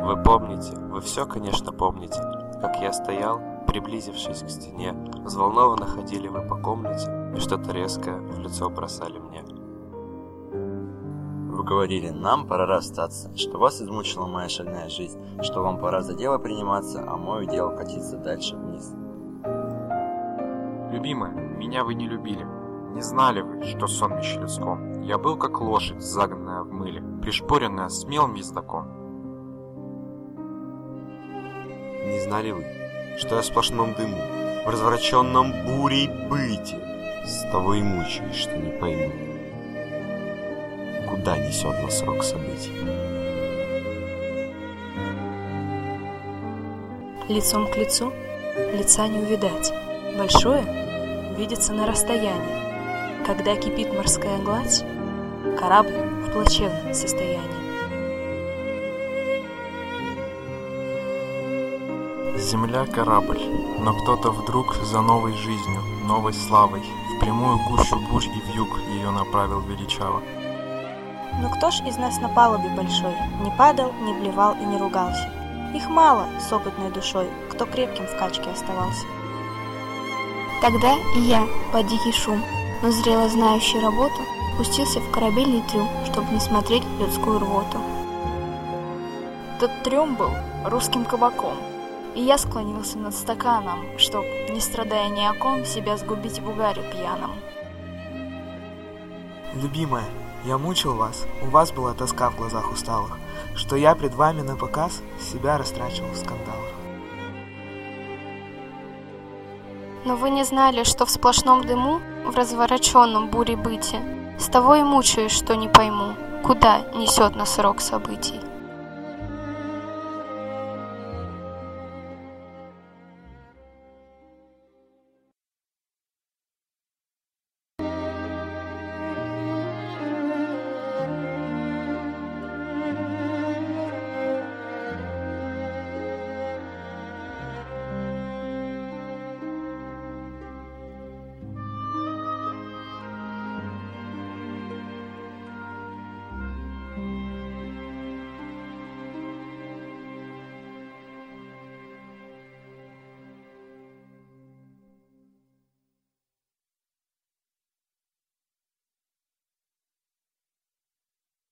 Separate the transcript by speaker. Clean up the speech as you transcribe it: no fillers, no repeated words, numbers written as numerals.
Speaker 1: Вы помните, вы все, конечно, помните, как я стоял, приблизившись к стене, взволнованно ходили вы по комнате и что-то резкое в лицо бросали мне.
Speaker 2: Вы говорили, нам пора расстаться, что вас измучила моя шальная жизнь, что вам пора за дело приниматься, а мое дело катиться дальше вниз.
Speaker 3: Любимая, меня вы не любили. Не знали вы, что сонмище людском. Я был как лошадь, загнанная в мыле, пришпоренная смелым ездаком.
Speaker 1: Не знали вы, что я в сплошном дыму, в развороченном бурей быте, с того и мучаюсь, что не пойму, куда несет нас срок событий.
Speaker 4: Лицом к лицу лица не увидать, большое видится на расстоянии. Когда кипит морская гладь, корабль в плачевном состоянии.
Speaker 3: Земля — корабль, но кто-то вдруг за новой жизнью, новой славой в прямую гущу бурь и вьюг ее направил величаво.
Speaker 4: Но кто ж из нас на палубе большой не падал, не блевал и не ругался? Их мало с опытной душой, кто крепким в качке оставался.
Speaker 5: Тогда и я, под дикий шум, но зрело знающий работу, пустился в корабельный трюм, чтобы не смотреть людскую рвоту.
Speaker 6: Тот трюм был русским кабаком, и я склонился над стаканом, чтоб, не страдая ни о ком, себя сгубить в угаре пьяном.
Speaker 7: Любимая, я мучил вас, у вас была тоска в глазах усталых, что я пред вами на показ себя растрачивал в скандалах.
Speaker 5: Но вы не знали, что в сплошном дыму, в развороченном буре быте, с того и мучаюсь, что не пойму, куда несет нас рок событий.